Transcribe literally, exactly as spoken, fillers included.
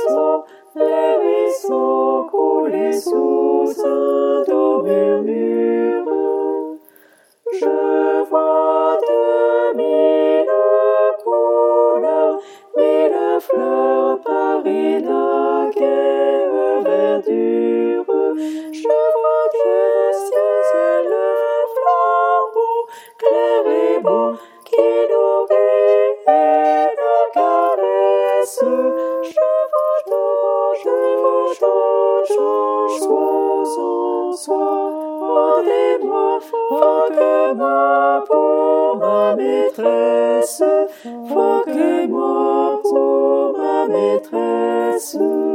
ruisseaux, les ruisseaux coulaient sous un doux murmure. Je vois de mille couleurs, mille fleurs parer la gaie verdure. Je vois du ciel le flambeau clair et beau qui nourrit et nous caresse. Je vois tant, je vois tant, chanson en soi. Rendez-moi, fogue-moi pour ma maîtresse, fogue-moi pour ma maîtresse.